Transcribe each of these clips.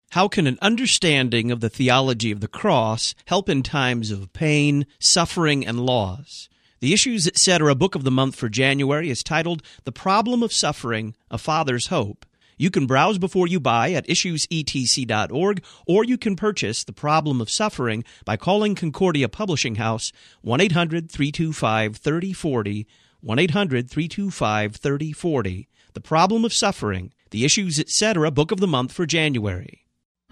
How can an understanding of the theology of the cross help in times of pain, suffering, and loss? The Issues, Etc. book of the month for January is titled The Problem of Suffering, A Father's Hope. You can browse before you buy at issuesetc.org, or you can purchase The Problem of Suffering by calling Concordia Publishing House 1-800-325-3040, 1-800-325-3040. The Problem of Suffering, The Issues, Etc. book of the month for January.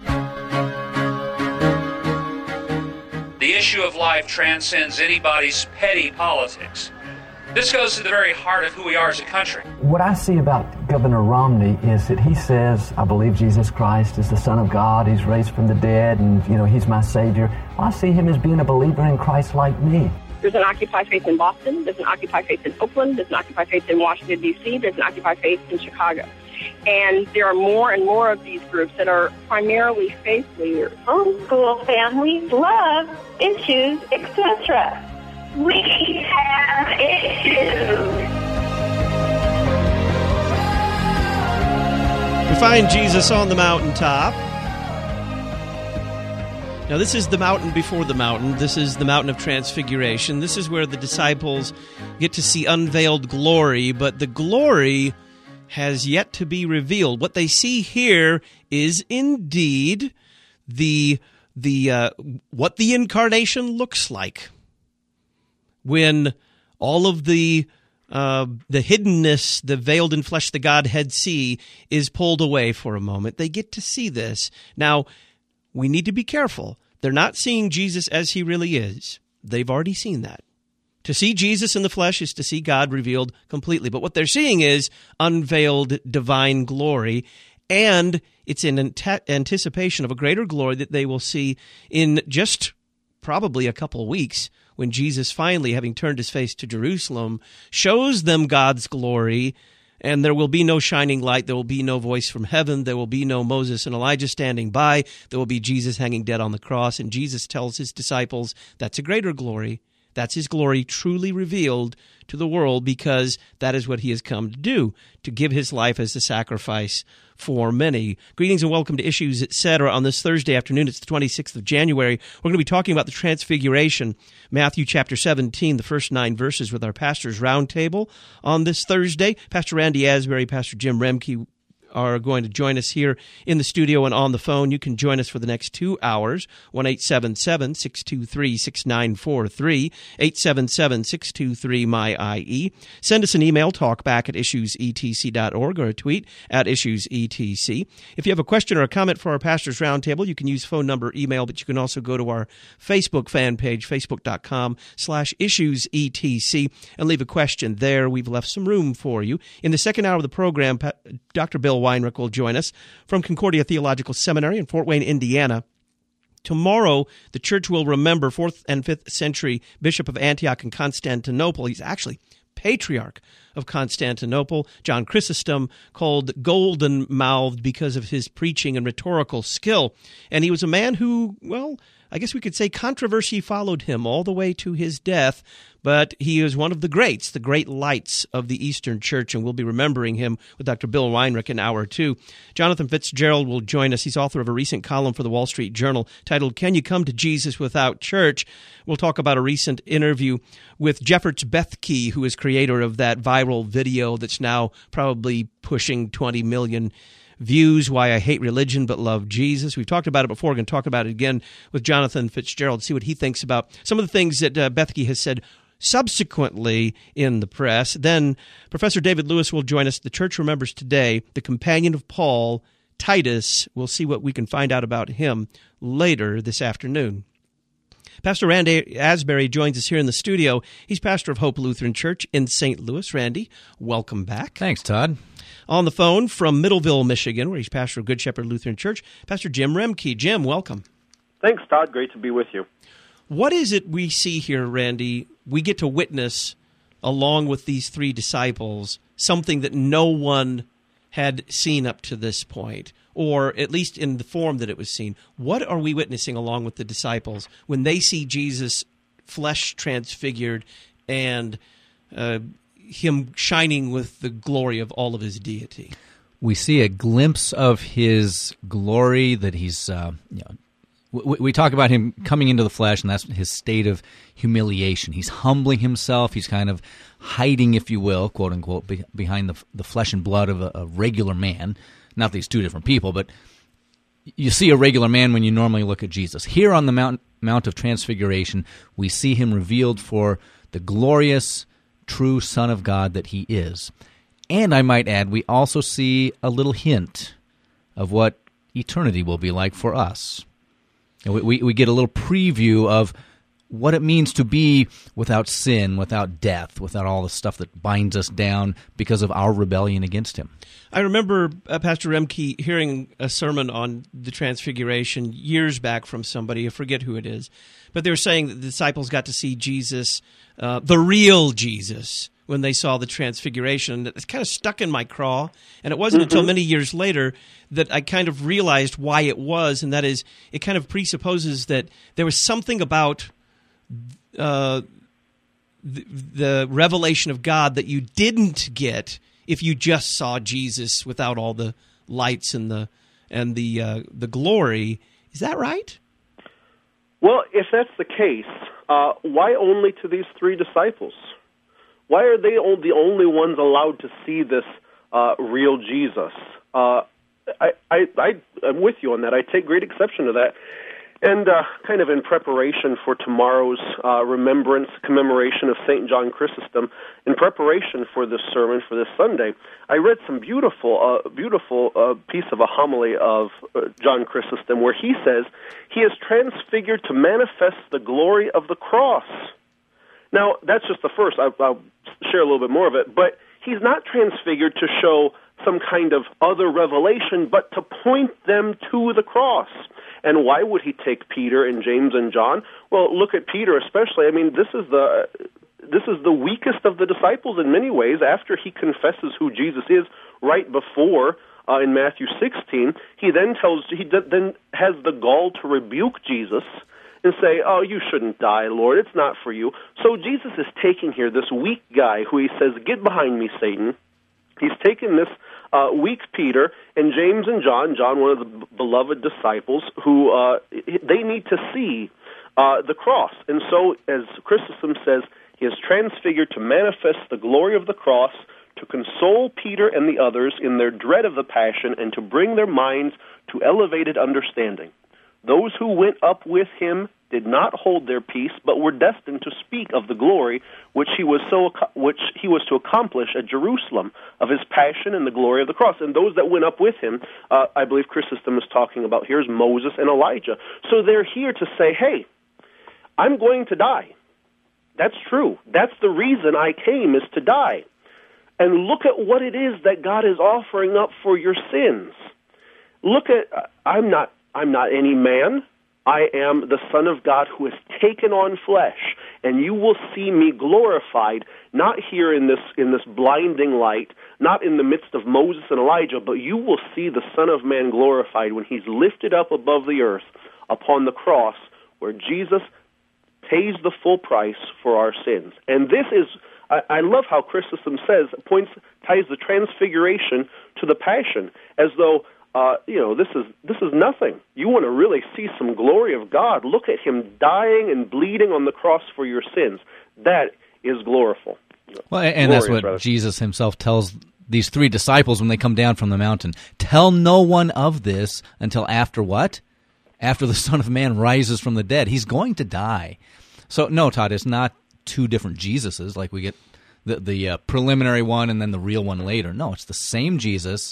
The issue of life transcends anybody's petty politics. This goes to the very heart of who we are as a country. What I see about Governor Romney is that he says, I believe Jesus Christ is the Son of God, he's raised from the dead, and, he's my Savior. Well, I see him as being a believer in Christ like me. There's an Occupy Faith in Boston, there's an Occupy Faith in Oakland, there's an Occupy Faith in Washington, D.C., there's an Occupy Faith in Chicago. And there are more and more of these groups that are primarily faith leaders. Homeschool families love issues, etc. We have issues. We find Jesus on the mountaintop. Now, this is the mountain before the mountain. This is the mountain of transfiguration. This is where the disciples get to see unveiled glory, but the glory has yet to be revealed. What they see here is indeed what the incarnation looks like. When all of the hiddenness, the veiled in flesh, the Godhead see, is pulled away for a moment. They get to see this. Now, we need to be careful. They're not seeing Jesus as he really is. They've already seen that. To see Jesus in the flesh is to see God revealed completely. But what they're seeing is unveiled divine glory, and it's in anticipation of a greater glory that they will see in just probably a couple of weeks, when Jesus finally, having turned his face to Jerusalem, shows them God's glory, and there will be no shining light, there will be no voice from heaven, there will be no Moses and Elijah standing by, there will be Jesus hanging dead on the cross, and Jesus tells his disciples that's a greater glory. That's his glory truly revealed to the world, because that is what he has come to do, to give his life as a sacrifice for many. Greetings and welcome to Issues, Etc. on this Thursday afternoon. It's the 26th of January. We're going to be talking about the Transfiguration, Matthew chapter 17, the first 9 verses, with our Pastors Roundtable on this Thursday. Pastor Randy Asbury, Pastor Jim Remke are going to join us here in the studio and on the phone. You can join us for the next 2 hours, 1-877-623-6943, 877-623-MY-IE. Send us an email, talkback at issuesetc.org, or a tweet at issuesetc. If you have a question or a comment for our Pastors Roundtable, you can use phone number, email, but you can also go to our Facebook fan page, facebook.com/issuesetc, and leave a question there. We've left some room for you. In the second hour of the program, Dr. Bill Weinrich will join us from Concordia Theological Seminary in Fort Wayne, Indiana. Tomorrow, the church will remember 4th and 5th century Bishop of Antioch and Constantinople. He's actually Patriarch of Constantinople, John Chrysostom, called golden-mouthed because of his preaching and rhetorical skill. And he was a man who, well, I guess we could say controversy followed him all the way to his death, but he is one of the greats, the great lights of the Eastern Church, and we'll be remembering him with Dr. Bill Weinrich in hour 2. Jonathan Fitzgerald will join us. He's author of a recent column for the Wall Street Journal titled, Can You Come to Jesus Without Church? We'll talk about a recent interview with Jeffords Bethke, who is creator of that viral video that's now probably pushing 20 million views, Why I Hate Religion But Love Jesus. We've talked about it before. We're going to talk about it again with Jonathan Fitzgerald, see what he thinks about some of the things that Bethke has said subsequently in the press. Then Professor David Lewis will join us. The church remembers today the companion of Paul, Titus. We'll see what we can find out about him later this afternoon. Pastor Randy Asbury joins us here in the studio. He's pastor of Hope Lutheran Church in St. Louis. Randy, welcome back. Thanks, Todd. On the phone from Middleville, Michigan, where he's pastor of Good Shepherd Lutheran Church, Pastor Jim Remke. Jim, welcome. Thanks, Todd. Great to be with you. What is it we see here, Randy? We get to witness, along with these 3 disciples, something that no one had seen up to this point, or at least in the form that it was seen. What are we witnessing along with the disciples when they see Jesus flesh transfigured and him shining with the glory of all of his deity? we see a glimpse of his glory, that he's, we talk about him coming into the flesh, and that's his state of humiliation. He's humbling himself. He's kind of hiding, if you will, quote unquote, behind the flesh and blood of a regular man. Not these two different people, but you see a regular man when you normally look at Jesus. Here on the Mount of Transfiguration, we see him revealed for the glorious, true Son of God that he is. And I might add, we also see a little hint of what eternity will be like for us. We get a little preview of what it means to be without sin, without death, without all the stuff that binds us down because of our rebellion against him. I remember Pastor Remke hearing a sermon on the Transfiguration years back from somebody, I forget who it is, but they were saying that the disciples got to see Jesus, the real Jesus, when they saw the Transfiguration. It's kind of stuck in my craw, and it wasn't until many years later that I kind of realized why it was, and that is, it kind of presupposes that there was something about the revelation of God that you didn't get if you just saw Jesus without all the lights and the glory. Is that right? Well, if that's the case, why only to these three disciples? Why are they the only ones allowed to see this real Jesus? I'm with you on that. I take great exception to that. And kind of in preparation for tomorrow's commemoration of St. John Chrysostom, in preparation for this sermon for this Sunday, I read some beautiful piece of a homily of John Chrysostom where he says, he is transfigured to manifest the glory of the cross. Now, that's just the first. I'll share a little bit more of it, but he's not transfigured to show some kind of other revelation, but to point them to the cross. And why would he take Peter and James and John? Well, look at Peter especially. I mean, this is the weakest of the disciples in many ways. After he confesses who Jesus is right before in Matthew 16, he then has the gall to rebuke Jesus and say, "Oh, you shouldn't die, Lord. It's not for you." So Jesus is taking here this weak guy who he says, "Get behind me, Satan." He's taken this weak Peter and James and John, one of the beloved disciples, who they need to see the cross. And so, as Chrysostom says, he is transfigured to manifest the glory of the cross, to console Peter and the others in their dread of the passion, and to bring their minds to elevated understanding. Those who went up with him did not hold their peace, but were destined to speak of the glory which he was to accomplish at Jerusalem, of his passion and the glory of the cross. And those that went up with him, I believe Chrysostom is talking about, here's Moses and Elijah. So they're here to say, hey, I'm going to die. That's true. That's the reason I came, is to die. And look at what it is that God is offering up for your sins. Look at, I'm not any man. I am the Son of God who has taken on flesh, and you will see me glorified, not here in this blinding light, not in the midst of Moses and Elijah, but you will see the Son of Man glorified when he's lifted up above the earth upon the cross, where Jesus pays the full price for our sins. And this is, I love how Chrysostom says, ties the transfiguration to the passion, as though this is nothing. You want to really see some glory of God. Look at him dying and bleeding on the cross for your sins. That is gloriful. Well, and that's what Jesus himself tells these three disciples when they come down from the mountain. Tell no one of this until after what? After the Son of Man rises from the dead. He's going to die. So, no, Todd, it's not two different Jesuses, like we get the preliminary one and then the real one later. No, it's the same Jesus.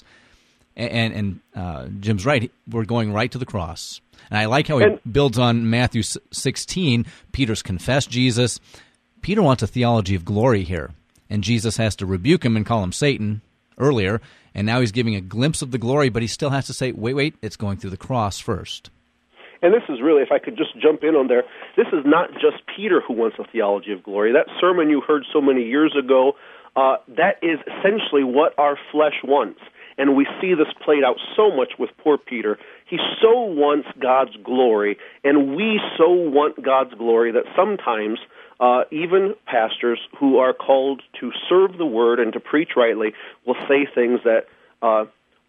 And Jim's right. We're going right to the cross. And I like how he builds on Matthew 16. Peter's confessed Jesus. Peter wants a theology of glory here. And Jesus has to rebuke him and call him Satan earlier. And now he's giving a glimpse of the glory, but he still has to say, wait, it's going through the cross first. And this is really, if I could just jump in on there, this is not just Peter who wants a theology of glory. That sermon you heard so many years ago, that is essentially what our flesh wants. And we see this played out so much with poor Peter. He so wants God's glory, and we so want God's glory that sometimes even pastors who are called to serve the word and to preach rightly will say things that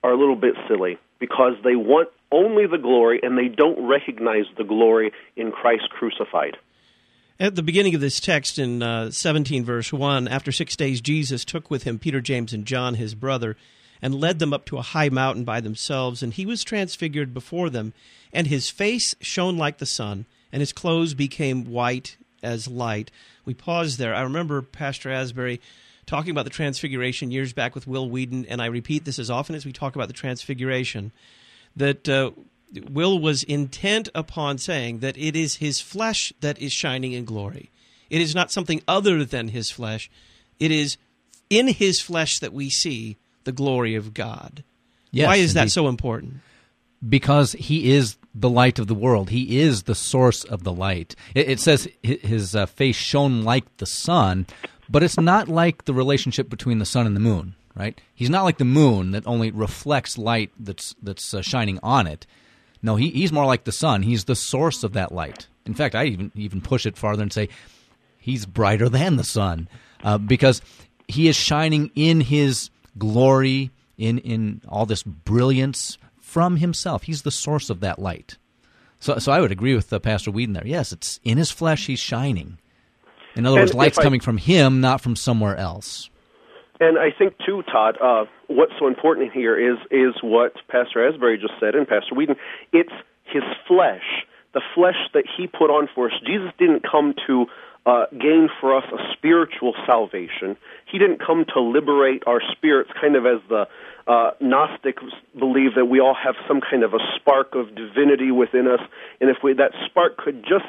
are a little bit silly because they want only the glory and they don't recognize the glory in Christ crucified. At the beginning of this text in 17 verse 1, after 6 days Jesus took with him Peter, James, and John, his brother, and led them up to a high mountain by themselves, and he was transfigured before them, and his face shone like the sun, and his clothes became white as light. We paused there. I remember Pastor Asbury talking about the Transfiguration years back with Will Whedon, and I repeat this as often as we talk about the Transfiguration, that Will was intent upon saying that it is his flesh that is shining in glory. It is not something other than his flesh. It is in his flesh that we see the glory of God. Yes, why is that so important? Because he is the light of the world. He is the source of the light. It says his face shone like the sun, but it's not like the relationship between the sun and the moon, right? He's not like the moon that only reflects light that's shining on it. No, he's more like the sun. He's the source of that light. In fact, I even push it farther and say he's brighter than the sun because he is shining in his glory, in all this brilliance from himself. He's the source of that light. So I would agree with Pastor Whedon there. Yes, it's in his flesh he's shining. In other words, light's coming from him, not from somewhere else. And I think, too, Todd, what's so important here is what Pastor Asbury just said and Pastor Whedon. It's his flesh, the flesh that he put on for us. Jesus didn't come to gain for us a spiritual salvation. He didn't come to liberate our spirits, kind of as the Gnostics believe that we all have some kind of a spark of divinity within us, and if that spark could just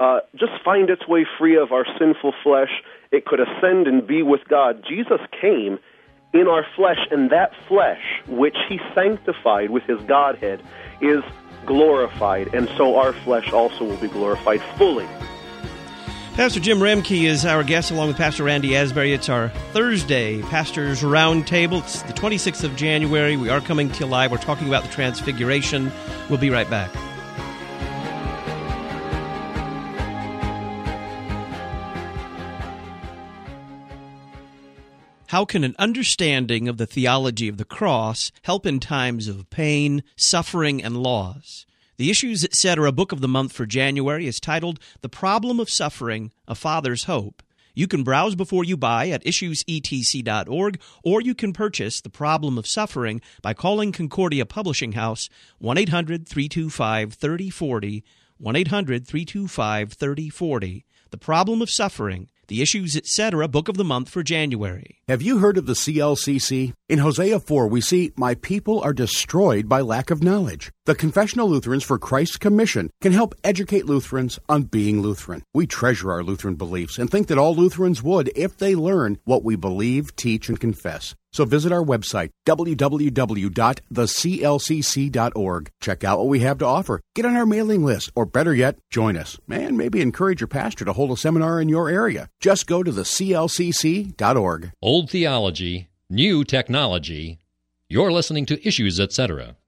find its way free of our sinful flesh, it could ascend and be with God. Jesus came in our flesh, and that flesh, which he sanctified with his Godhead, is glorified, and so our flesh also will be glorified fully. Pastor Jim Remke is our guest, along with Pastor Randy Asbury. It's our Thursday Pastors Roundtable. It's the 26th of January. We are coming to you live. We're talking about the Transfiguration. We'll be right back. How can an understanding of the theology of the cross help in times of pain, suffering, and loss? The Issues, Etc. Book of the Month for January is titled The Problem of Suffering, A Father's Hope. You can browse before you buy at issuesetc.org, or you can purchase The Problem of Suffering by calling Concordia Publishing House 1-800-325-3040, 1-800-325-3040. The Problem of Suffering, The Issues, Etc. Book of the Month for January. Have you heard of the CLCC? In Hosea 4, we see, "My people are destroyed by lack of knowledge." The Confessional Lutherans for Christ's Commission can help educate Lutherans on being Lutheran. We treasure our Lutheran beliefs and think that all Lutherans would if they learn what we believe, teach, and confess. So visit our website, www.theclcc.org. Check out what we have to offer. Get on our mailing list, or better yet, join us. And maybe encourage your pastor to hold a seminar in your area. Just go to theclcc.org. Old theology, new technology. You're listening to Issues, Etc.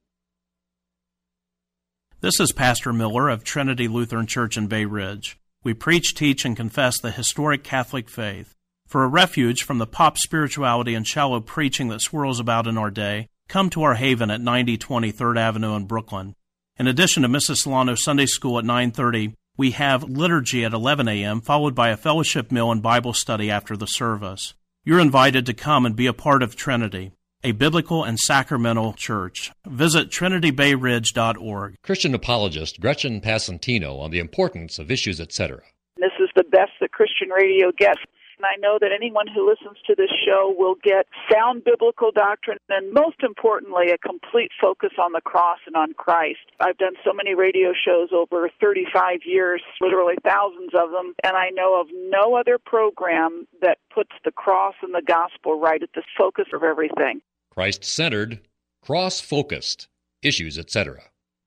This is Pastor Miller of Trinity Lutheran Church in Bay Ridge. We preach, teach, and confess the historic Catholic faith. For a refuge from the pop spirituality and shallow preaching that swirls about in our day, come to our haven at 9020 3rd Avenue in Brooklyn. In addition to Mrs. Solano Sunday School at 9:30, we have liturgy at 11 a.m., followed by a fellowship meal and Bible study after the service. You're invited to come and be a part of Trinity, a biblical and sacramental church. Visit trinitybayridge.org. Christian apologist Gretchen Passantino on the importance of Issues, Etc. This is the best that Christian radio gets. And I know that anyone who listens to this show will get sound biblical doctrine and, most importantly, a complete focus on the cross and on Christ. I've done so many radio shows over 35 years, literally thousands of them, and I know of no other program that puts the cross and the gospel right at the focus of everything. Christ-centered, cross-focused, Issues, Etc.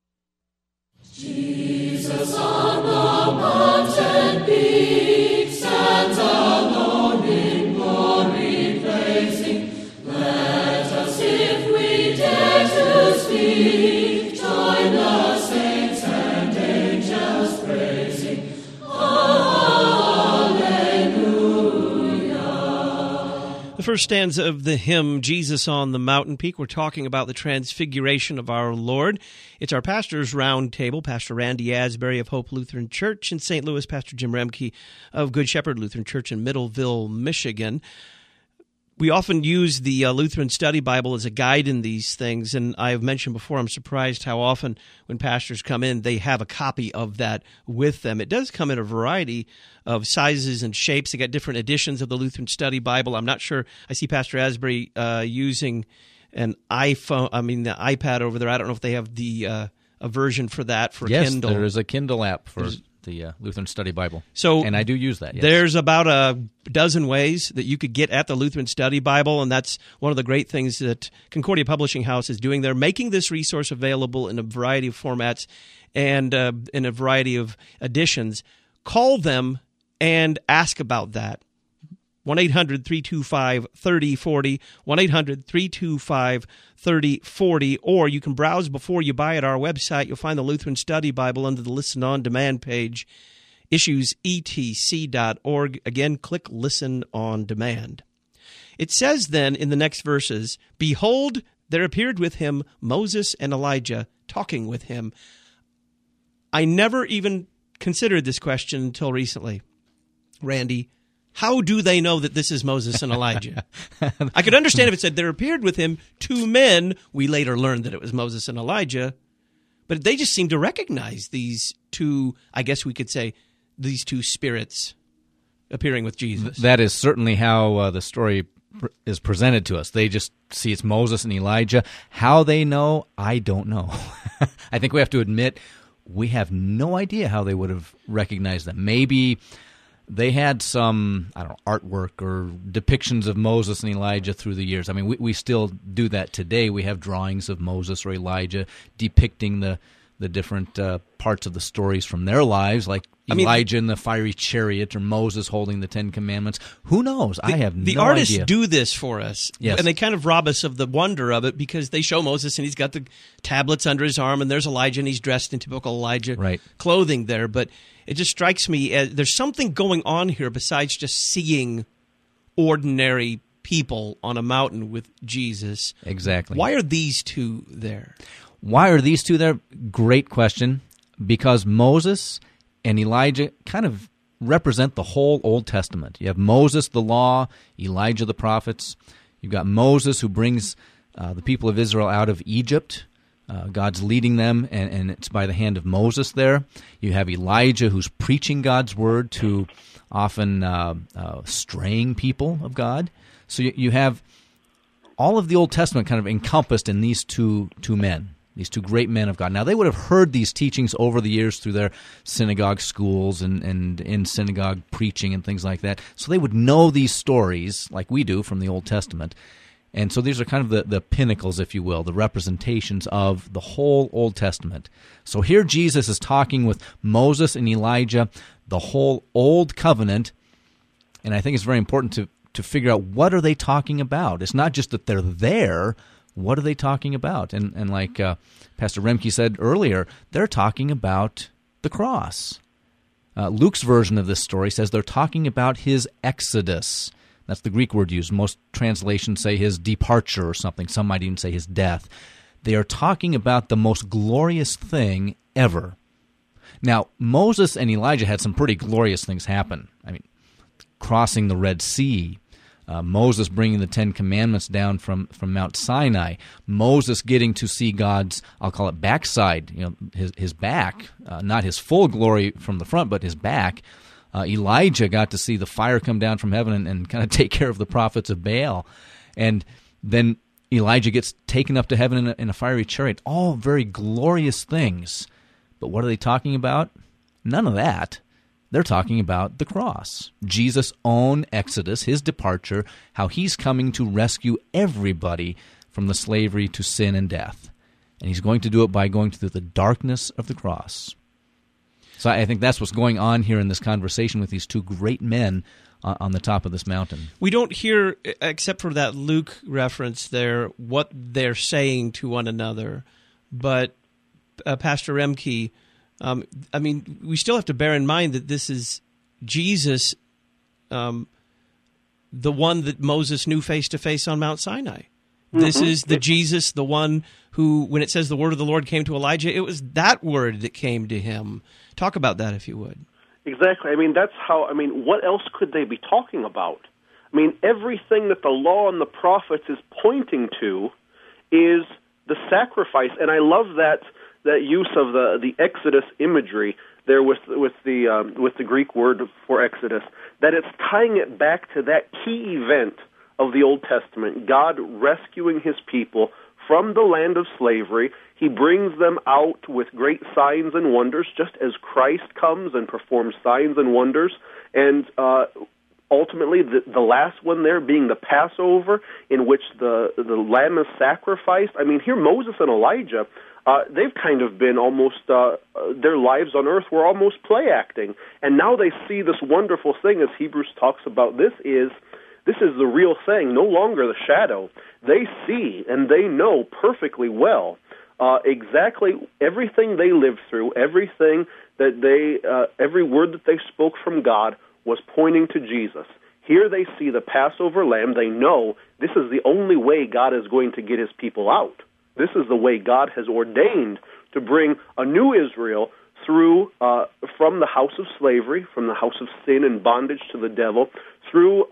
Jesus on the mountain peak stands alone in glory praising. Let us, if we dare to speak, join the saints and angels praising. Hallelujah. The first stanza of the hymn, Jesus on the Mountain Peak, we're talking about the transfiguration of our Lord. It's our pastor's roundtable, Pastor Randy Asbury of Hope Lutheran Church in St. Louis, Pastor Jim Remke of Good Shepherd Lutheran Church in Middleville, Michigan. We often use the Lutheran Study Bible as a guide in these things, and I have mentioned before, I'm surprised how often when pastors come in, they have a copy of that with them. It does come in a variety of sizes and shapes. They got different editions of the Lutheran Study Bible. I'm not sure. I see Pastor Asbury using an the iPad over there. I don't know if they have the a version for that for Kindle. Yes, there is a Kindle app for the Lutheran Study Bible. So, and I do use that. Yes. There's about a dozen ways that you could get at the Lutheran Study Bible, and that's one of the great things that Concordia Publishing House is doing. They're making this resource available in a variety of formats and in a variety of editions. Call them and ask about that. 1-800-325-3040, 1-800-325-3040, or you can browse before you buy at our website. You'll find the Lutheran Study Bible under the Listen On Demand page, issuesetc.org. Again, click Listen On Demand. It says then in the next verses, "Behold, there appeared with him Moses and Elijah talking with him." I never even considered this question until recently. Randy, how do they know that this is Moses and Elijah? I could understand if it said there appeared with him two men. We later learned that it was Moses and Elijah. But they just seem to recognize these two, I guess we could say, these two spirits appearing with Jesus. That is certainly how the story is presented to us. They just see it's Moses and Elijah. How they know, I don't know. I think we have to admit we have no idea how they would have recognized them. Maybe they had some, artwork or depictions of Moses and Elijah through the years. I mean, we still do that today. We have drawings of Moses or Elijah depicting the different parts of the stories from their lives, like Elijah in the fiery chariot or Moses holding the Ten Commandments. Who knows? I have no idea. The artists do this for us, yes. And they kind of rob us of the wonder of it because they show Moses and he's got the tablets under his arm, and there's Elijah and he's dressed in typical Elijah clothing there. But it just strikes me as there's something going on here besides just seeing ordinary people on a mountain with Jesus. Exactly. Why are these two there? Why are these two there? Great question. Because Moses and Elijah kind of represent the whole Old Testament. You have Moses, the law, Elijah, the prophets. You've got Moses, who brings the people of Israel out of Egypt. God's leading them, and it's by the hand of Moses there. You have Elijah, who's preaching God's word to often straying people of God. So you have all of the Old Testament kind of encompassed in these two men. These two great men of God. Now, they would have heard these teachings over the years through their synagogue schools and in synagogue preaching and things like that. So they would know these stories like we do from the Old Testament. And so these are kind of the pinnacles, if you will, the representations of the whole Old Testament. So here Jesus is talking with Moses and Elijah, the whole Old Covenant. And I think it's very important to figure out, what are they talking about? It's not just that they're there. What are they talking about? And like Pastor Remke said earlier, they're talking about the cross. Luke's version of this story says they're talking about his exodus. That's the Greek word used. Most translations say his departure or something. Some might even say his death. They are talking about the most glorious thing ever. Now, Moses and Elijah had some pretty glorious things happen. I mean, crossing the Red Sea, Moses bringing the Ten Commandments down from Mount Sinai, Moses getting to see God's, I'll call it backside, his back, not his full glory from the front, but his back. Elijah got to see the fire come down from heaven and kind of take care of the prophets of Baal. And then Elijah gets taken up to heaven in a fiery chariot. All very glorious things. But what are they talking about? None of that. They're talking about the cross, Jesus' own exodus, his departure, how he's coming to rescue everybody from the slavery to sin and death. And he's going to do it by going through the darkness of the cross. So I think that's what's going on here in this conversation with these two great men on the top of this mountain. We don't hear, except for that Luke reference there, what they're saying to one another. But Pastor Remke, we still have to bear in mind that this is Jesus the one that Moses knew face to face on Mount Sinai. This is the Jesus, the one who, when it says the word of the Lord came to Elijah, it was that word that came to him. Talk about that, if you would. Exactly. I mean, that's how, what else could they be talking about? I mean, everything that the law and the prophets is pointing to is the sacrifice. And I love that use of the Exodus imagery there with the Greek word for Exodus, that it's tying it back to that key event of the Old Testament, God rescuing his people from the land of slavery. He brings them out with great signs and wonders, just as Christ comes and performs signs and wonders. And ultimately, the last one there being the Passover, in which the lamb is sacrificed. I mean, here Moses and Elijah, they've kind of been almost, their lives on earth were almost play acting. And now they see this wonderful thing, as Hebrews talks about. This is the real thing, no longer the shadow. They see and they know perfectly well exactly everything they lived through, everything that every word that they spoke from God was pointing to Jesus. Here they see the Passover lamb. They know this is the only way God is going to get his people out. This is the way God has ordained to bring a new Israel through from the house of slavery, from the house of sin and bondage to the devil, through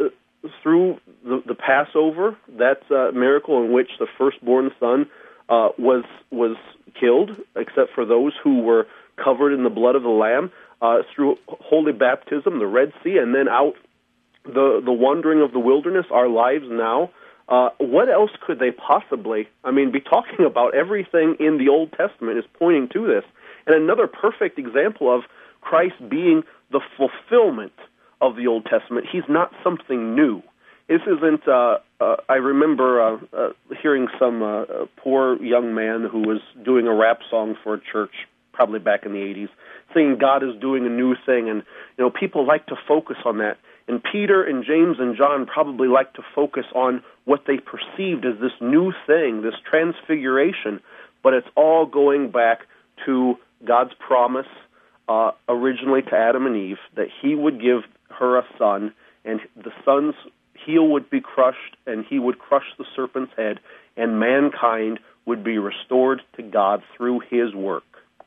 the Passover, that miracle in which the firstborn son was killed, except for those who were covered in the blood of the Lamb, through holy baptism, the Red Sea, and then out the wandering of the wilderness, our lives now. What else could they possibly, be talking about? Everything in the Old Testament is pointing to this. And another perfect example of Christ being the fulfillment of the Old Testament. He's not something new. This isn't, I remember hearing some poor young man who was doing a rap song for a church, probably back in the 80s, saying God is doing a new thing, and people like to focus on that. And Peter and James and John probably like to focus on what they perceived as this new thing, this transfiguration, but it's all going back to God's promise originally to Adam and Eve, that he would give her a son, and the son's heel would be crushed, and he would crush the serpent's head, and mankind would be restored to God through his work.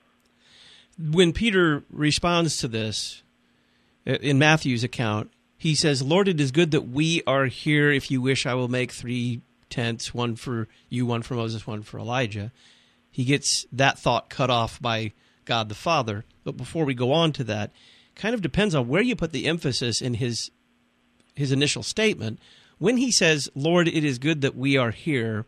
When Peter responds to this, in Matthew's account, he says, "Lord, it is good that we are here. If you wish, I will make 3 tents, one for you, one for Moses, one for Elijah." He gets that thought cut off by God the Father. But before we go on to that, kind of depends on where you put the emphasis in his initial statement. When he says, "Lord, it is good that we are here,"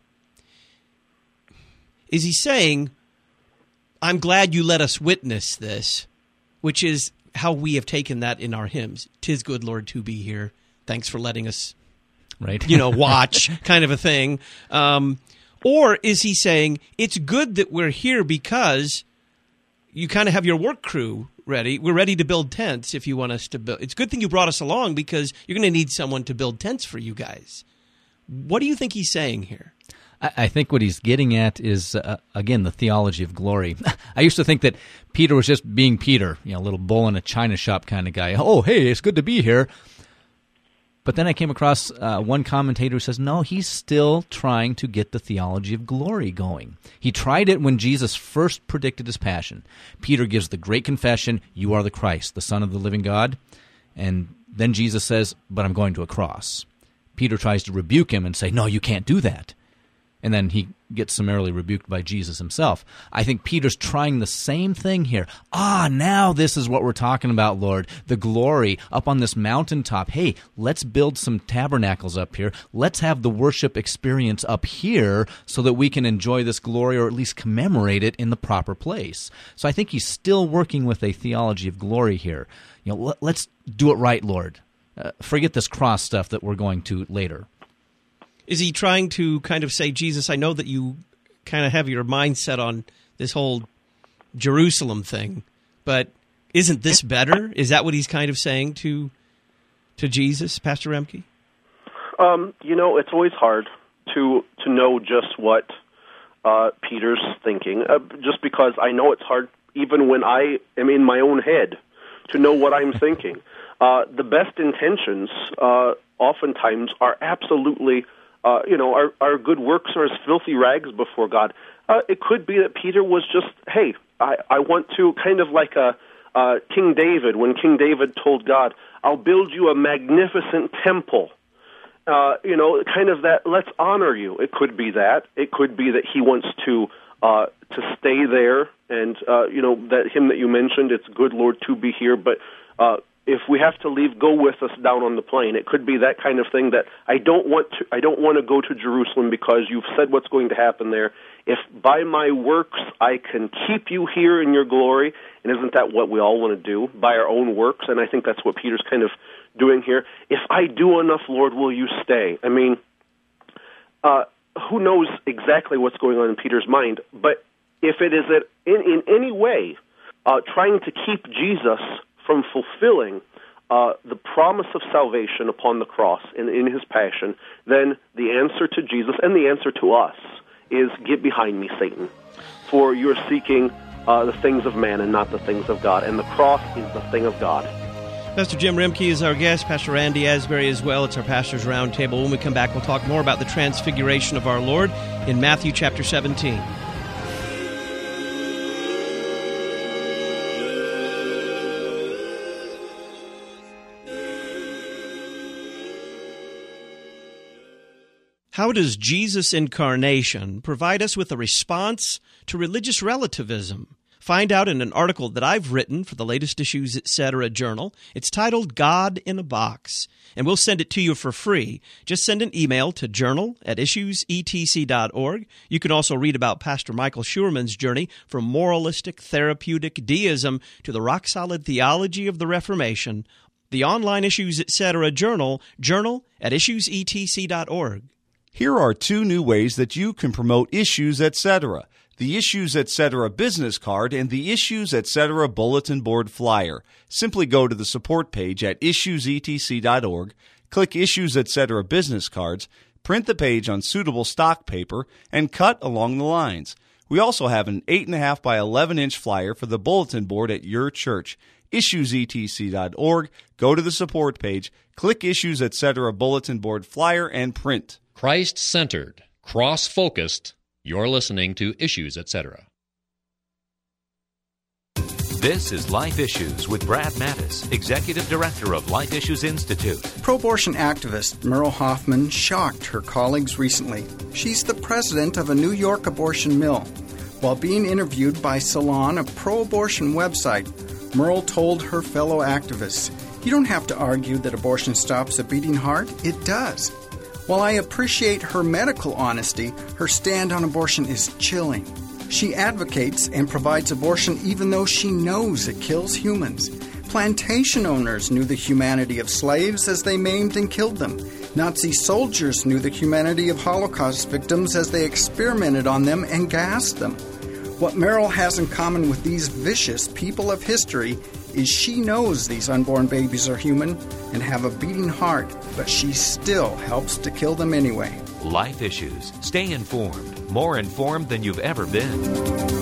is he saying, "I'm glad you let us witness this," which is how we have taken that in our hymns. "'Tis good, Lord, to be here. Thanks for letting us, right? Watch," kind of a thing. Or is he saying, it's good that we're here because you kind of have your work crew ready. We're ready to build tents if you want us to build. It's a good thing you brought us along because you're going to need someone to build tents for you guys. What do you think he's saying here? I think what he's getting at is, again, the theology of glory. I used to think that Peter was just being Peter, a little bull in a china shop kind of guy. Oh, hey, it's good to be here. But then I came across one commentator who says, no, he's still trying to get the theology of glory going. He tried it when Jesus first predicted his passion. Peter gives the great confession, "You are the Christ, the Son of the living God." And then Jesus says, "But I'm going to a cross." Peter tries to rebuke him and say, "No, you can't do that." And then he gets summarily rebuked by Jesus himself. I think Peter's trying the same thing here. Now this is what we're talking about, Lord. The glory up on this mountaintop. Hey, let's build some tabernacles up here. Let's have the worship experience up here so that we can enjoy this glory, or at least commemorate it in the proper place. So I think he's still working with a theology of glory here. Let's do it right, Lord. Forget this cross stuff that we're going to later. Is he trying to kind of say, Jesus, I know that you kind of have your mindset on this whole Jerusalem thing, but isn't this better? Is that what he's kind of saying to Jesus, Pastor Remke? It's always hard to know just what Peter's thinking, just because I know it's hard even when I am in my own head to know what I'm thinking. The best intentions oftentimes are absolutely, our good works are as filthy rags before God. It could be that Peter was just, hey, I want to, kind of like King David, when King David told God, I'll build you a magnificent temple. Kind of that, let's honor you. It could be that. It could be that he wants to stay there, and that hymn that you mentioned, it's good, Lord, to be here, but if we have to leave, go with us down on the plain. It could be that kind of thing, that I don't want to go to Jerusalem because you've said what's going to happen there. If by my works I can keep you here in your glory, and isn't that what we all want to do, by our own works? And I think that's what Peter's kind of doing here. If I do enough, Lord, will you stay? I mean, who knows exactly what's going on in Peter's mind, but if it is in any way trying to keep Jesus from fulfilling the promise of salvation upon the cross and in his passion, then the answer to Jesus and the answer to us is, get behind me, Satan, for you're seeking the things of man and not the things of God, and the cross is the thing of God. Pastor Jim Remke is our guest, Pastor Randy Asbury as well. It's our Pastor's Roundtable. When we come back, we'll talk more about the transfiguration of our Lord in Matthew chapter 17. How does Jesus' incarnation provide us with a response to religious relativism? Find out in an article that I've written for the latest Issues Etc. journal. It's titled God in a Box, and we'll send it to you for free. Just send an email to journal@issuesetc.org. You can also read about Pastor Michael Schurman's journey from moralistic therapeutic deism to the rock-solid theology of the Reformation. The online Issues Etc. journal, journal@issuesetc.org. Here are 2 new ways that you can promote Issues Etc. The Issues Etc. business card and the Issues Etc. bulletin board flyer. Simply go to the support page at issuesetc.org, click Issues Etc. business cards, print the page on suitable stock paper, and cut along the lines. We also have an 8.5 by 11-inch flyer for the bulletin board at your church. issuesetc.org, go to the support page, click Issues Etc. bulletin board flyer, and print. Christ-centered, cross-focused. You're listening to Issues Etc. This is Life Issues with Brad Mattis, Executive Director of Life Issues Institute. Pro-abortion activist Merle Hoffman shocked her colleagues recently. She's the president of a New York abortion mill. While being interviewed by Salon, a pro-abortion website, Merle told her fellow activists, "You don't have to argue that abortion stops a beating heart. It does." While I appreciate her medical honesty, her stand on abortion is chilling. She advocates and provides abortion even though she knows it kills humans. Plantation owners knew the humanity of slaves as they maimed and killed them. Nazi soldiers knew the humanity of Holocaust victims as they experimented on them and gassed them. What Merle has in common with these vicious people of history is she knows these unborn babies are human and have a beating heart, but she still helps to kill them anyway. Life Issues. Stay informed. More informed than you've ever been.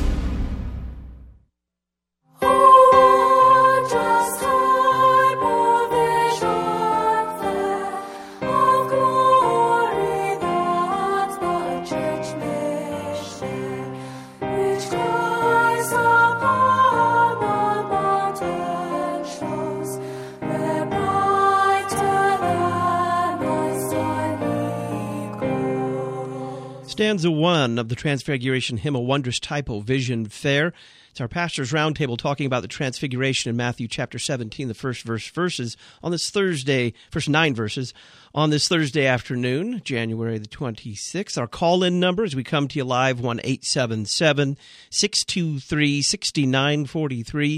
Stanza 1 of the Transfiguration Hymn, A Wondrous Type, O Vision Fair. It's our Pastor's Roundtable talking about the Transfiguration in Matthew chapter 17, the first verses on this Thursday, first 9 verses on this Thursday afternoon, January the 26th. Our call-in number as we come to you live, 1-877-623-6943,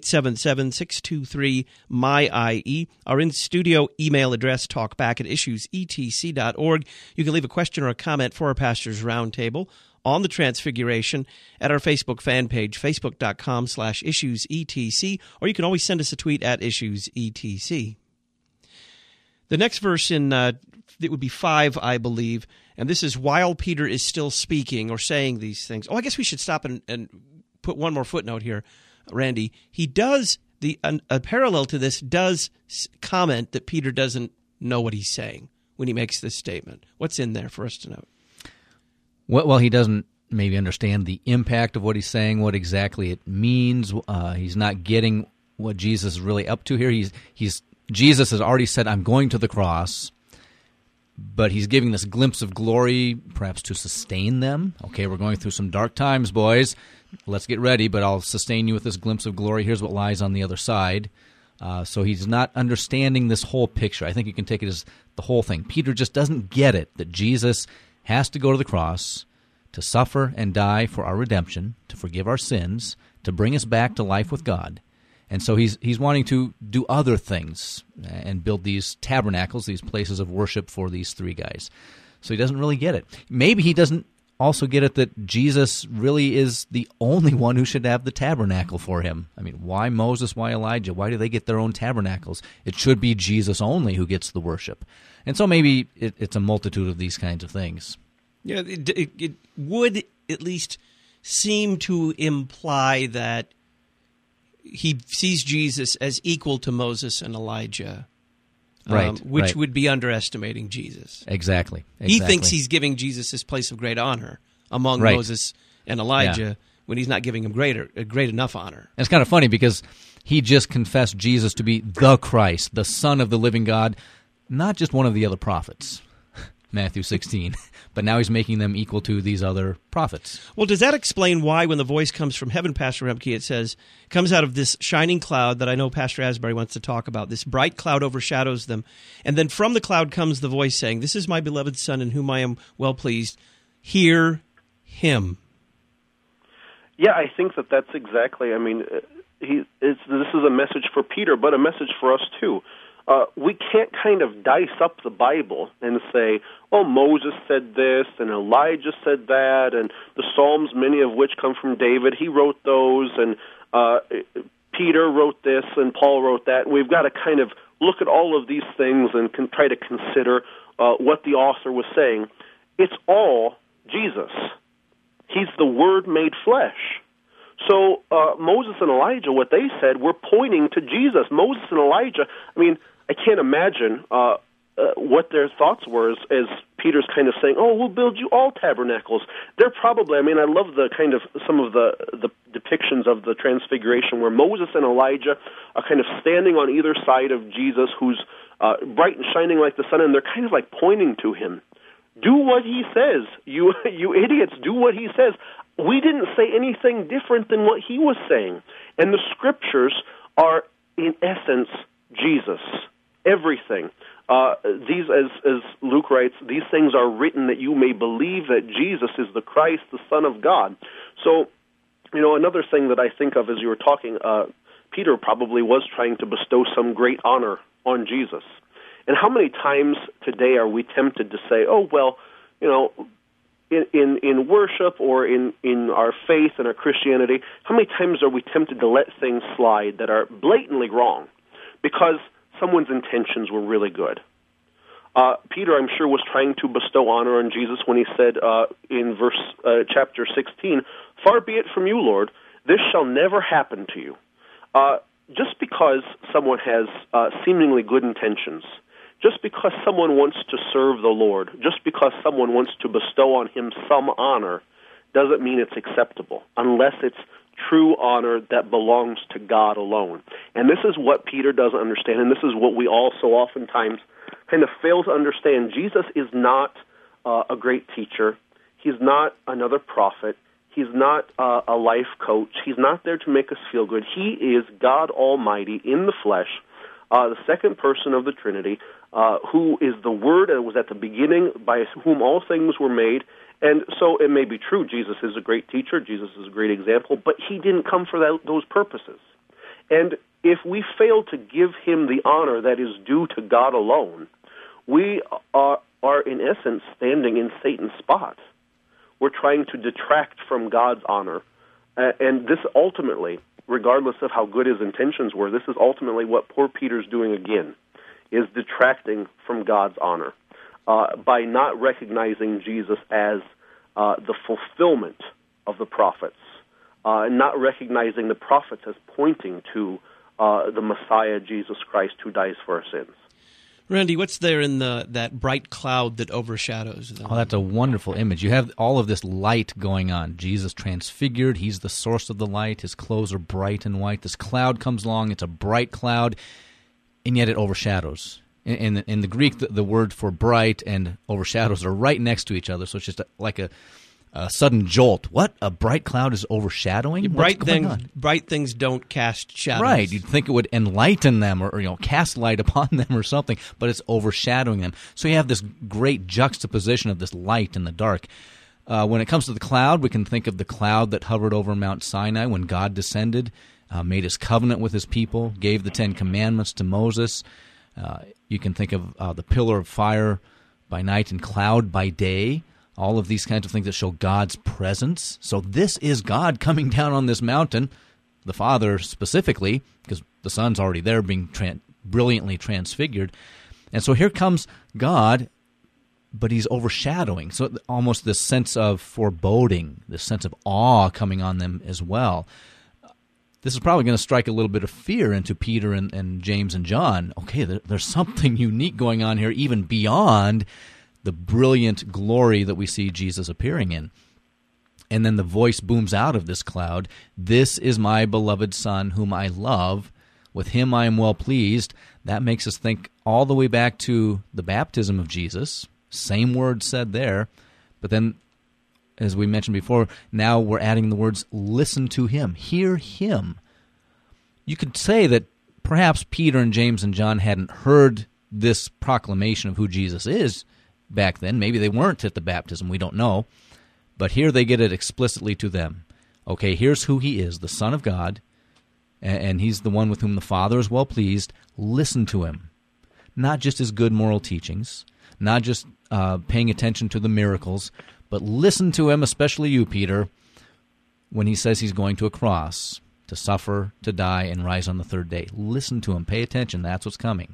877-623-MY-IE. Our in-studio email address, talkback@issuesetc.org. You can leave a question or a comment for our Pastor's Roundtable on the Transfiguration at our Facebook fan page, facebook.com/issuesetc, or you can always send us a tweet at issuesetc. The next verse it would be 5, I believe, and this is while Peter is still speaking or saying these things. Oh, I guess we should stop and put one more footnote here, Randy. He does, a parallel to this, does comment that Peter doesn't know what he's saying when he makes this statement? What's in there for us to know? Well, he doesn't maybe understand the impact of what he's saying, what exactly it means. He's not getting what Jesus is really up to here. Jesus has already said, I'm going to the cross, but he's giving this glimpse of glory, perhaps to sustain them. Okay, we're going through some dark times, boys. Let's get ready, but I'll sustain you with this glimpse of glory. Here's what lies on the other side. So he's not understanding this whole picture. I think you can take it as the whole thing. Peter just doesn't get it, that Jesus has to go to the cross to suffer and die for our redemption, to forgive our sins, to bring us back to life with God. And so he's wanting to do other things and build these tabernacles, these places of worship for these three guys. So he doesn't really get it. Maybe he doesn't also get it that Jesus really is the only one who should have the tabernacle for him. I mean, why Moses, why Elijah? Why do they get their own tabernacles? It should be Jesus only who gets the worship. And so maybe it's a multitude of these kinds of things. Yeah, it would at least seem to imply that he sees Jesus as equal to Moses and Elijah, which would be underestimating Jesus. Exactly. He thinks he's giving Jesus this place of great honor among Moses and Elijah when he's not giving him great enough honor. And it's kind of funny because he just confessed Jesus to be the Christ, the Son of the living God, not just one of the other prophets, Matthew 16, but now he's making them equal to these other prophets. Well, does that explain why when the voice comes from heaven, Pastor Remke, it says, comes out of this shining cloud that I know Pastor Asbury wants to talk about. This bright cloud overshadows them. And then from the cloud comes the voice saying, this is my beloved Son in whom I am well pleased. Hear him. Yeah, I think that's exactly, I mean, this is a message for Peter, but a message for us too. We can't kind of dice up the Bible and say, oh, Moses said this, and Elijah said that, and the Psalms, many of which come from David, he wrote those, and Peter wrote this, and Paul wrote that. And we've got to kind of look at all of these things and try to consider what the author was saying. It's all Jesus. He's the Word made flesh. So Moses and Elijah, what they said, were pointing to Jesus. Moses and Elijah, I mean, I can't imagine what their thoughts were as Peter's kind of saying, oh, we'll build you all tabernacles. They're probably, I mean, I love the kind of some of the depictions of the Transfiguration where Moses and Elijah are kind of standing on either side of Jesus, who's bright and shining like the sun, and they're kind of like pointing to him. Do what he says. You idiots, do what he says. We didn't say anything different than what he was saying. And the Scriptures are, in essence, Jesus. Everything. These, as Luke writes, these things are written that you may believe that Jesus is the Christ, the Son of God. So, another thing that I think of as you were talking, Peter probably was trying to bestow some great honor on Jesus. And how many times today are we tempted to say, oh, well, in worship or in our faith and our Christianity, how many times are we tempted to let things slide that are blatantly wrong because someone's intentions were really good? Peter, I'm sure, was trying to bestow honor on Jesus when he said in chapter 16, "Far be it from you, Lord, this shall never happen to you." Just because someone has seemingly good intentions, just because someone wants to serve the Lord, just because someone wants to bestow on him some honor, doesn't mean it's acceptable, unless it's true honor that belongs to God alone. And this is what Peter doesn't understand, and this is what we all so oftentimes kind of fail to understand. Jesus is not a great teacher. He's not another prophet. He's not a life coach. He's not there to make us feel good. He is God Almighty in the flesh, the second person of the Trinity, who is the Word and was at the beginning, by whom all things were made. And so it may be true, Jesus is a great teacher, Jesus is a great example, but he didn't come for those purposes. And if we fail to give him the honor that is due to God alone, we are in essence standing in Satan's spot. We're trying to detract from God's honor. And this ultimately, regardless of how good his intentions were, this is ultimately what poor Peter's doing again, is detracting from God's honor by not recognizing Jesus as the fulfillment of the prophets, and not recognizing the prophets as pointing to the Messiah, Jesus Christ, who dies for our sins. Randy, what's there in that bright cloud that overshadows them? Oh, that's a wonderful image. You have all of this light going on. Jesus transfigured. He's the source of the light. His clothes are bright and white. This cloud comes along. It's a bright cloud, and yet it overshadows. In the Greek, the word for bright and overshadows are right next to each other, so it's just like a sudden jolt. What? A bright cloud is overshadowing? Bright things don't cast shadows. Right. You'd think it would enlighten them or cast light upon them or something, but it's overshadowing them. So you have this great juxtaposition of this light and the dark. When it comes to the cloud, we can think of the cloud that hovered over Mount Sinai when God descended, made his covenant with his people, gave the 10 Commandments to Moses. You can think of the pillar of fire by night and cloud by day. All of these kinds of things that show God's presence. So this is God coming down on this mountain, the Father specifically, because the Son's already there being brilliantly transfigured. And so here comes God, but he's overshadowing. So almost this sense of foreboding, this sense of awe coming on them as well. This is probably going to strike a little bit of fear into Peter and James and John. Okay, there's something unique going on here, even beyond the brilliant glory that we see Jesus appearing in. And then the voice booms out of this cloud, "This is my beloved Son, whom I love. With him I am well pleased." That makes us think all the way back to the baptism of Jesus. Same word said there. But then, as we mentioned before, now we're adding the words, "Listen to him, hear him." You could say that perhaps Peter and James and John hadn't heard this proclamation of who Jesus is back then. Maybe they weren't at the baptism. We don't know. But here they get it explicitly to them. Okay, here's who he is, the Son of God, and he's the one with whom the Father is well pleased. Listen to him. Not just his good moral teachings, not just paying attention to the miracles, but listen to him, especially you, Peter, when he says he's going to a cross to suffer, to die, and rise on the third day. Listen to him. Pay attention. That's what's coming.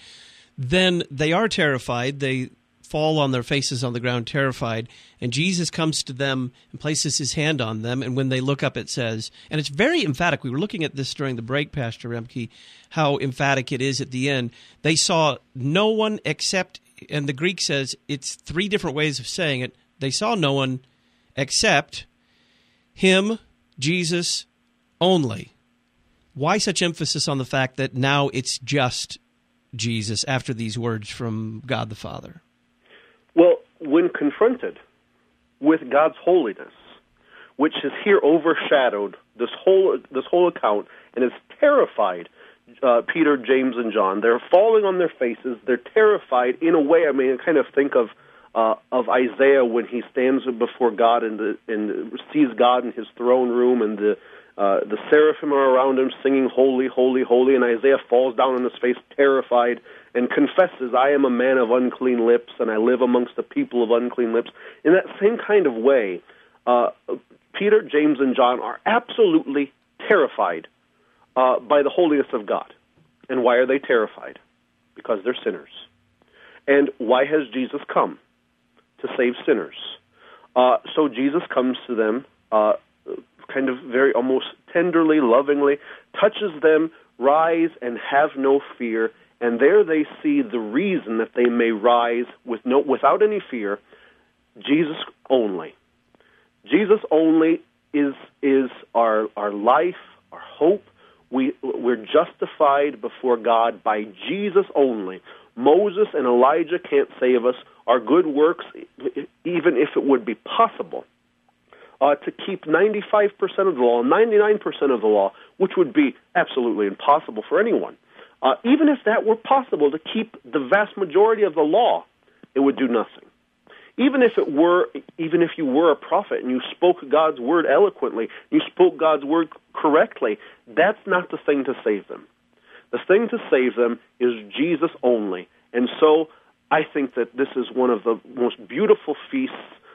Then they are terrified. They fall on their faces on the ground terrified, and Jesus comes to them and places his hand on them, and when they look up it says, and it's very emphatic, we were looking at this during the break, Pastor Remke, how emphatic it is at the end, they saw no one except, and the Greek says, it's 3 different ways of saying it, they saw no one except him, Jesus, only. Why such emphasis on the fact that now it's just Jesus after these words from God the Father? Well, when confronted with God's holiness, which is here overshadowed this whole account and has terrified Peter, James, and John, they're falling on their faces. They're terrified in a way. I mean, I kind of think of Isaiah when he stands before God and sees God in his throne room, and the seraphim are around him singing, "Holy, holy, holy," and Isaiah falls down on his face terrified and confesses, "I am a man of unclean lips, and I live amongst the people of unclean lips." In that same kind of way, Peter, James, and John are absolutely terrified by the holiness of God. And why are they terrified? Because they're sinners. And why has Jesus come? To save sinners. So Jesus comes to them kind of very almost tenderly, lovingly, touches them, "Rise and have no fear." And there they see the reason that they may rise without any fear. Jesus only. Jesus only is our life, our hope. We're justified before God by Jesus only. Moses and Elijah can't save us. Our good works, even if it would be possible, to keep 95% of the law, 99% of the law, which would be absolutely impossible for anyone. Even if that were possible to keep the vast majority of the law, it would do nothing. Even if you were a prophet and you spoke God's word eloquently, you spoke God's word correctly, that's not the thing to save them. The thing to save them is Jesus only. And so I think that this is one of the most beautiful feasts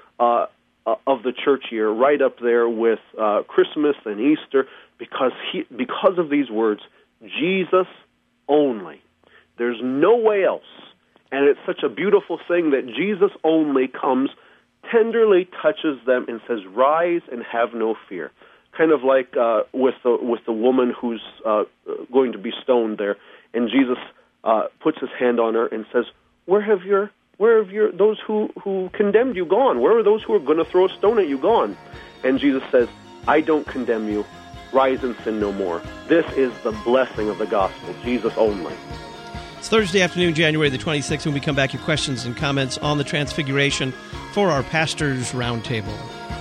of the church year, right up there with Christmas and Easter, because of these words, Jesus only. There's no way else. And it's such a beautiful thing that Jesus only comes, tenderly touches them, and says, "Rise and have no fear." Kind of like with the woman who's going to be stoned there, and Jesus puts his hand on her and says, Where have those who condemned you gone? Where are those who are going to throw a stone at you gone? And Jesus says, I don't condemn you. Rise and sin no more. This is the blessing of the gospel, Jesus only. It's Thursday afternoon, January the 26th. When we come back, your questions and comments on the Transfiguration for our Pastors Roundtable.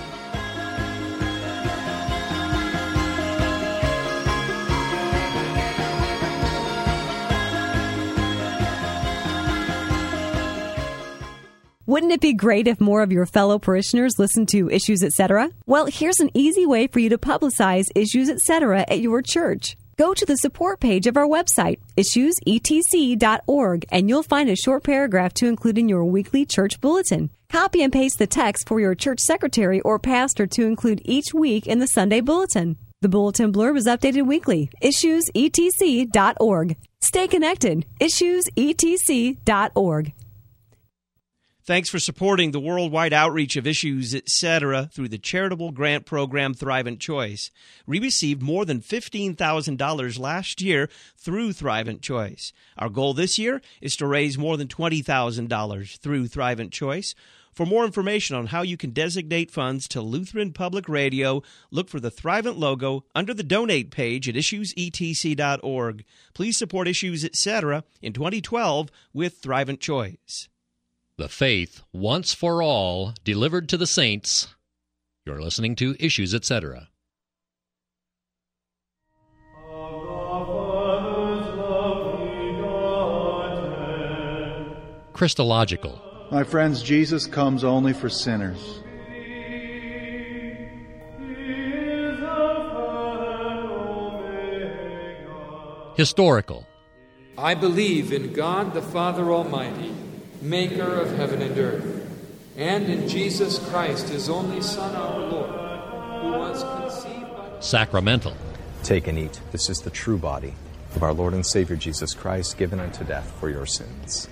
Wouldn't it be great if more of your fellow parishioners listened to Issues Etc.? Well, here's an easy way for you to publicize Issues Etc. at your church. Go to the support page of our website, issuesetc.org, and you'll find a short paragraph to include in your weekly church bulletin. Copy and paste the text for your church secretary or pastor to include each week in the Sunday bulletin. The bulletin blurb is updated weekly. Issuesetc.org. Stay connected. Issuesetc.org. Thanks for supporting the worldwide outreach of Issues Etc. through the charitable grant program Thrivent Choice. We received more than $15,000 last year through Thrivent Choice. Our goal this year is to raise more than $20,000 through Thrivent Choice. For more information on how you can designate funds to Lutheran Public Radio, look for the Thrivent logo under the Donate page at issuesetc.org. Please support Issues Etc. in 2012 with Thrivent Choice. The faith, once for all, delivered to the saints. You're listening to Issues, Etc. Christological. My friends, Jesus comes only for sinners. Historical. I believe in God the Father Almighty, maker of heaven and earth, and in Jesus Christ, his only Son, our Lord, who was conceived by... Sacramental. Take and eat. This is the true body of our Lord and Savior Jesus Christ, given unto death for your sins.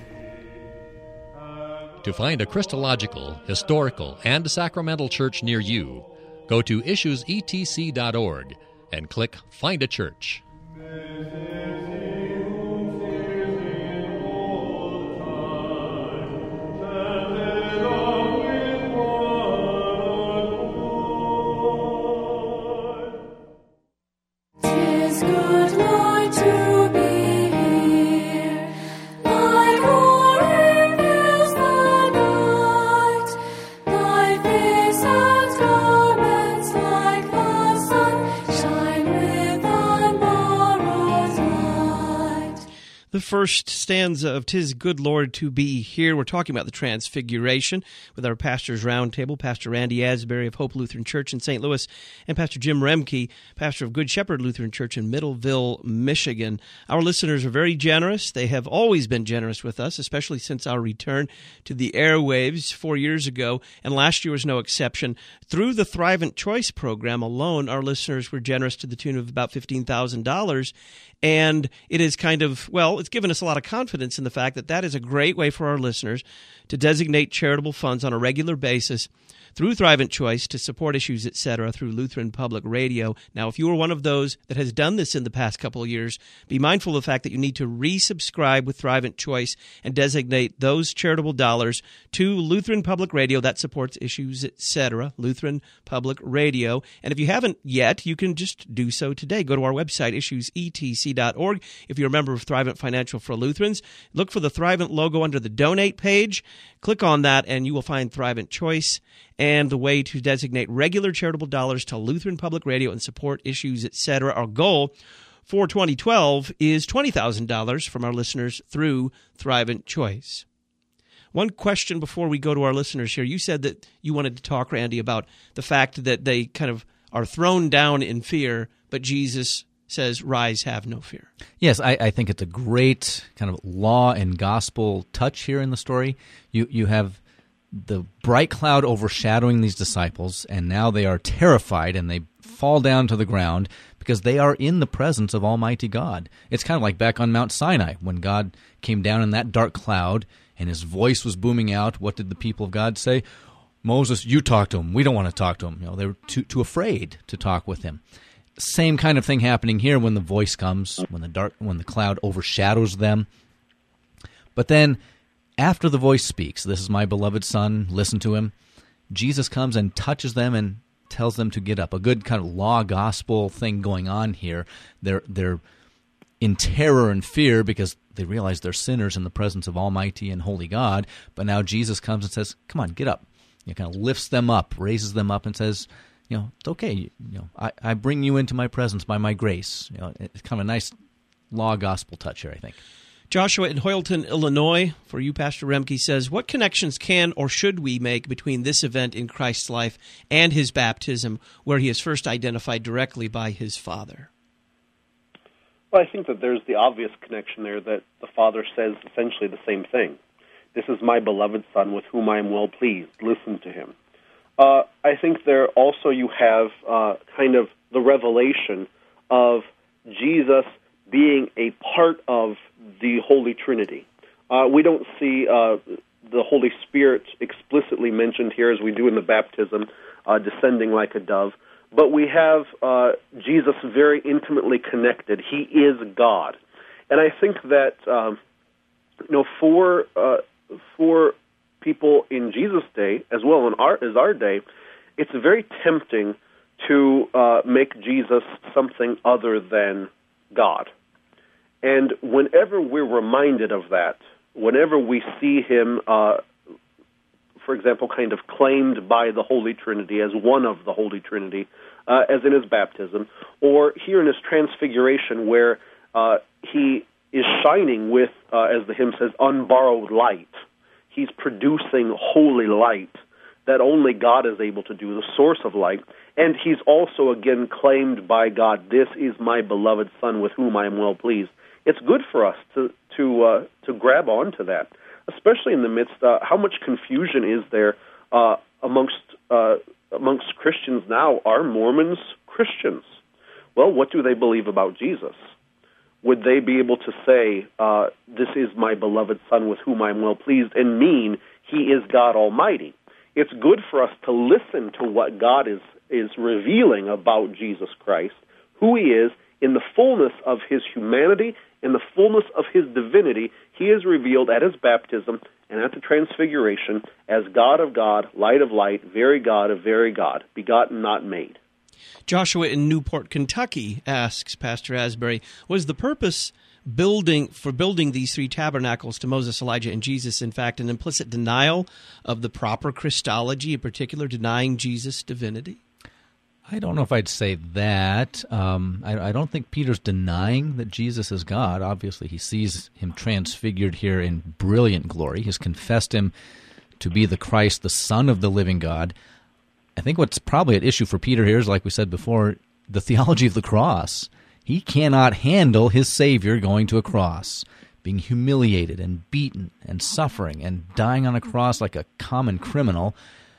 To find a Christological, historical, and sacramental church near you, go to issuesetc.org and click Find a Church. The first stanza of "'Tis Good, Lord, to Be Here." We're talking about the Transfiguration with our Pastors Roundtable, Pastor Randy Asbury of Hope Lutheran Church in St. Louis, and Pastor Jim Remke, pastor of Good Shepherd Lutheran Church in Middleville, Michigan. Our listeners are very generous. They have always been generous with us, especially since our return to the airwaves 4 years ago, and last year was no exception. Through the Thrivent Choice program alone, our listeners were generous to the tune of about $15,000, and it is kind of, well, it's given us a lot of confidence in the fact that that is a great way for our listeners to designate charitable funds on a regular basis through Thrivent Choice to support Issues, etc., through Lutheran Public Radio. Now, if you are one of those that has done this in the past couple of years, be mindful of the fact that you need to resubscribe with Thrivent Choice and designate those charitable dollars to Lutheran Public Radio that supports Issues, etc., Lutheran Public Radio. And if you haven't yet, you can just do so today. Go to our website, issuesetc.org. If you're a member of Thrivent Financial for Lutherans, look for the Thrivent logo under the Donate page. Click on that, and you will find Thrivent Choice and the way to designate regular charitable dollars to Lutheran Public Radio and support Issues, etc. Our goal for 2012 is $20,000 from our listeners through Thrivent Choice. One question before we go to our listeners here. You said that you wanted to talk, Randy, about the fact that they kind of are thrown down in fear, but Jesus says, "Rise, have no fear." Yes, I think it's a great kind of law and gospel touch here in the story. You have the bright cloud overshadowing these disciples, and now they are terrified, and they fall down to the ground because they are in the presence of Almighty God. It's kind of like back on Mount Sinai when God came down in that dark cloud, and his voice was booming out. What did the people of God say? "Moses, you talk to him. We don't want to talk to him." They were too afraid to talk with him. Same kind of thing happening here when the voice comes, when the cloud overshadows them. But then, after the voice speaks, "This is my beloved Son, listen to him," Jesus comes and touches them and tells them to get up. A good kind of law gospel thing going on here. They're in terror and fear because they realize they're sinners in the presence of Almighty and Holy God. But now Jesus comes and says, "Come on, get up." Kind of lifts them up, raises them up, and says, "It's okay. I bring you into my presence by my grace." It's kind of a nice law gospel touch here, I think. Joshua in Hoyleton, Illinois, for you, Pastor Remke, says, what connections can or should we make between this event in Christ's life and his baptism, where he is first identified directly by his Father? Well, I think that there's the obvious connection there that the Father says essentially the same thing. "This is my beloved Son with whom I am well pleased. Listen to him." I think there also you have kind of the revelation of Jesus being a part of the Holy Trinity. We don't see the Holy Spirit explicitly mentioned here as we do in the baptism, descending like a dove, but we have Jesus very intimately connected. He is God. And I think that for people in Jesus' day, as well as our day, it's very tempting to make Jesus something other than God. And whenever we're reminded of that, whenever we see him, for example, kind of claimed by the Holy Trinity as one of the Holy Trinity, as in his baptism, or here in his transfiguration where he is shining with, as the hymn says, unborrowed light. He's producing holy light that only God is able to do, the source of light. And he's also, again, claimed by God, "This is my beloved Son with whom I am well pleased." It's good for us to grab onto that, especially in the midst how much confusion is there amongst Christians now. Are Mormons Christians? Well, what do they believe about Jesus? Would they be able to say, "This is my beloved Son with whom I am well pleased," and mean he is God Almighty? It's good for us to listen to what God is revealing about Jesus Christ, who he is in the fullness of his humanity, in the fullness of his divinity. He is revealed at his baptism and at the transfiguration as God of God, light of light, very God of very God, begotten, not made. Joshua in Newport, Kentucky asks, Pastor Asbury, was the purpose building these three tabernacles to Moses, Elijah, and Jesus, in fact, an implicit denial of the proper Christology, in particular denying Jesus' divinity? I don't know if I'd say that. I don't think Peter's denying that Jesus is God. Obviously, he sees him transfigured here in brilliant glory. He's confessed him to be the Christ, the Son of the living God. I think what's probably at issue for Peter here is, like we said before, the theology of the cross. He cannot handle his Savior going to a cross, being humiliated and beaten and suffering and dying on a cross like a common criminal,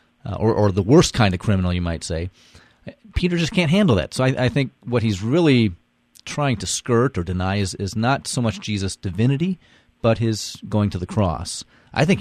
or the worst kind of criminal, you might say. Peter just can't handle that. So I think what he's really trying to skirt or deny is not so much Jesus' divinity, but his going to the cross. I think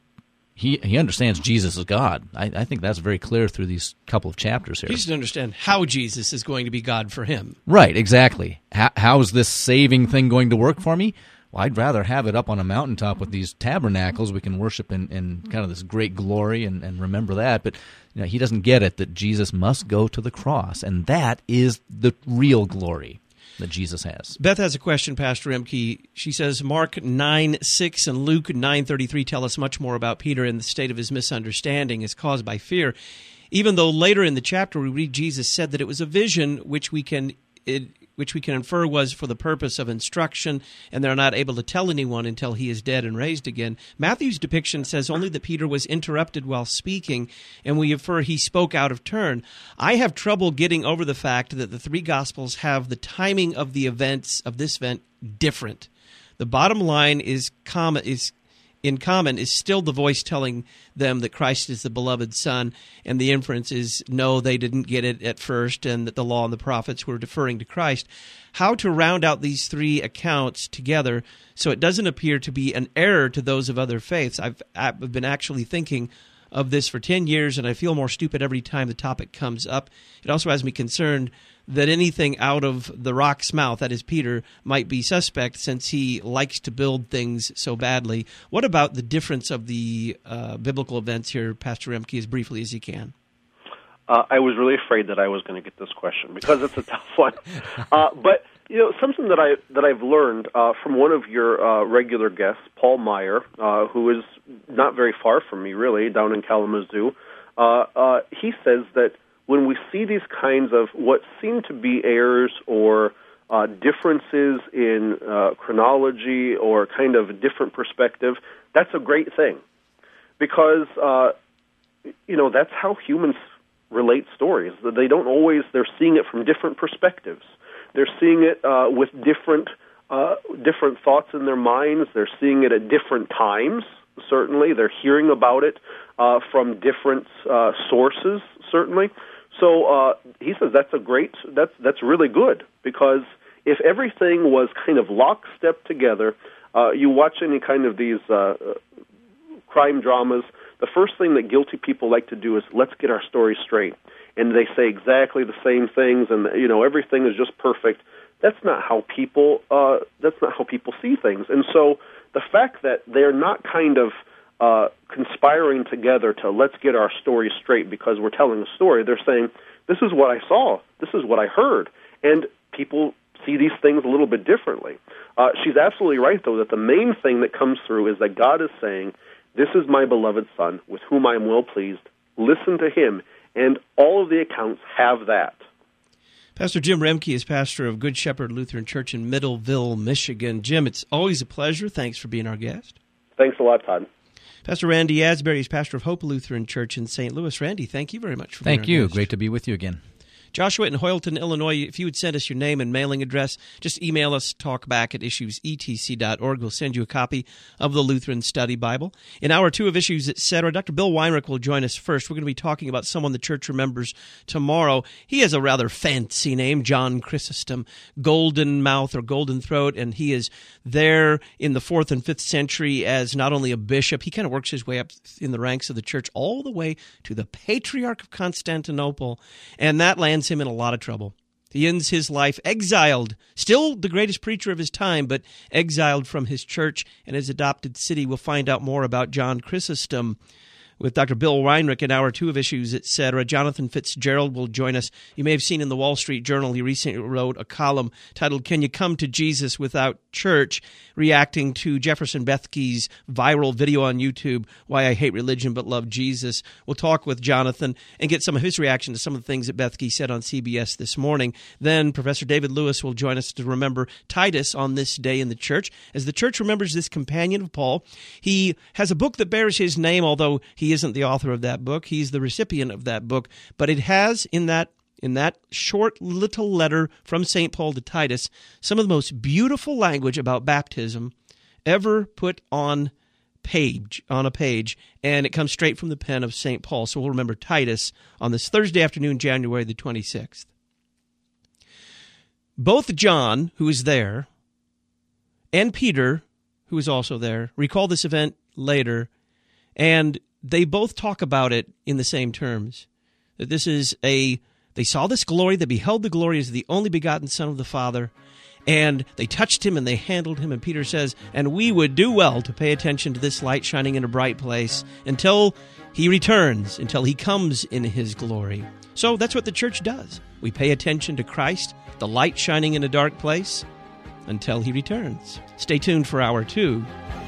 he understands Jesus is God. I think that's very clear through these couple of chapters here. He doesn't understand how Jesus is going to be God for him. Right, exactly. How is this saving thing going to work for me? Well, I'd rather have it up on a mountaintop with these tabernacles. We can worship in kind of this great glory and remember that. But he doesn't get it that Jesus must go to the cross, and that is the real glory that Jesus has. Beth has a question, Pastor Remke. She says, Mark 9:6 and Luke 9:33 tell us much more about Peter, and the state of his misunderstanding is caused by fear. Even though later in the chapter we read Jesus said that it was a vision which we can infer was for the purpose of instruction, and they're not able to tell anyone until he is dead and raised again. Matthew's depiction says only that Peter was interrupted while speaking, and we infer he spoke out of turn. I have trouble getting over the fact that the three Gospels have the timing of the events of this event different. The bottom line is in common is still the voice telling them that Christ is the beloved Son, and the inference is no, they didn't get it at first, and that the law and the prophets were deferring to Christ. How to round out these three accounts together so it doesn't appear to be an error to those of other faiths? I've been actually thinking of this for 10 years, and I feel more stupid every time the topic comes up. It also has me concerned that anything out of the rock's mouth, that is Peter, might be suspect since he likes to build things so badly. What about the difference of the biblical events here, Pastor Remke, as briefly as you can? I was really afraid that I was going to get this question because it's a tough one. But something that I've learned from one of your regular guests, Paul Meyer, who is not very far from me, really, down in Kalamazoo. He says that when we see these kinds of what seem to be errors or differences in chronology or kind of a different perspective, that's a great thing because that's how humans relate stories. They don't always, they're seeing it from different perspectives. They're seeing it with different thoughts in their minds. They're seeing it at different times, certainly. They're hearing about it from different sources, certainly. So he says that's really good, because if everything was kind of lockstep together, you watch any kind of these crime dramas, the first thing that guilty people like to do is, let's get our story straight. And they say exactly the same things, and everything is just perfect. That's not how people see things. And so the fact that they're not kind of conspiring together to let's get our story straight because we're telling a story, they're saying, this is what I saw, this is what I heard. And people see these things a little bit differently. She's absolutely right, though, that the main thing that comes through is that God is saying, this is my beloved Son, with whom I am well pleased. Listen to him. And all of the accounts have that. Pastor Jim Remke is pastor of Good Shepherd Lutheran Church in Middleville, Michigan. Jim, it's always a pleasure. Thanks for being our guest. Thanks a lot, Todd. Pastor Randy Asbury is pastor of Hope Lutheran Church in St. Louis. Randy, thank you very much for being our guest. Thank you. Great to be with you again. Joshua in Hoyleton, Illinois, if you would send us your name and mailing address, just email us, talkback@issuesetc.org. We'll send you a copy of the Lutheran Study Bible. In Hour 2 of Issues, Etc., Dr. Bill Weinrich will join us first. We're going to be talking about someone the church remembers tomorrow. He has a rather fancy name, John Chrysostom, golden mouth or golden throat, and he is there in the 4th and 5th century as not only a bishop, he kind of works his way up in the ranks of the church all the way to the Patriarch of Constantinople, and that lands him in a lot of trouble. He ends his life exiled, still the greatest preacher of his time, but exiled from his church and his adopted city. We'll find out more about John Chrysostom with Dr. Bill Weinrich in Hour 2 of Issues, Etc. Jonathan Fitzgerald will join us. You may have seen in the Wall Street Journal, he recently wrote a column titled, Can You Come to Jesus Without Church?, reacting to Jefferson Bethke's viral video on YouTube, Why I Hate Religion But Love Jesus. We'll talk with Jonathan and get some of his reaction to some of the things that Bethke said on CBS this morning. Then Professor David Lewis will join us to remember Titus on this day in the church. As the church remembers this companion of Paul, he has a book that bears his name, although he isn't the author of that book. He's the recipient of that book. But it has in that short little letter from St. Paul to Titus some of the most beautiful language about baptism ever put on a page, and it comes straight from the pen of St. Paul. So we'll remember Titus on this Thursday afternoon, January the 26th. Both John, who is there, and Peter, who is also there, recall this event later, and they both talk about it in the same terms. That this is they saw this glory, they beheld the glory as the only begotten Son of the Father, and they touched him and they handled him. And Peter says, and we would do well to pay attention to this light shining in a bright place until he returns, until he comes in his glory. So that's what the church does. We pay attention to Christ, the light shining in a dark place, until he returns. Stay tuned for Hour 2.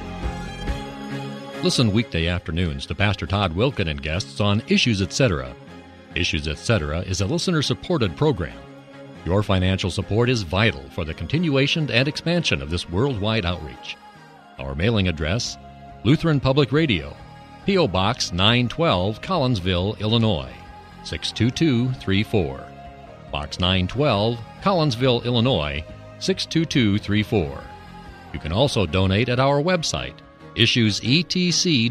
Listen weekday afternoons to Pastor Todd Wilken and guests on Issues Etc. Issues Etc. is a listener-supported program. Your financial support is vital for the continuation and expansion of this worldwide outreach. Our mailing address, Lutheran Public Radio, P.O. Box 912, Collinsville, Illinois, 62234. Box 912, Collinsville, Illinois, 62234. You can also donate at our website,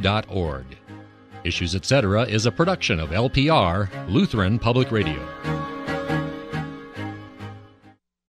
issuesetc.org. Issues Etc. is a production of LPR, Lutheran Public Radio.